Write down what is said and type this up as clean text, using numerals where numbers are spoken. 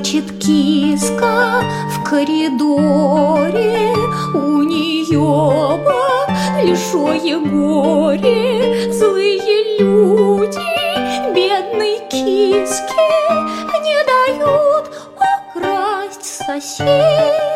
Плачет киска в коридоре, у нее большое горе. Злые люди бедной киске не дают украсть соседей.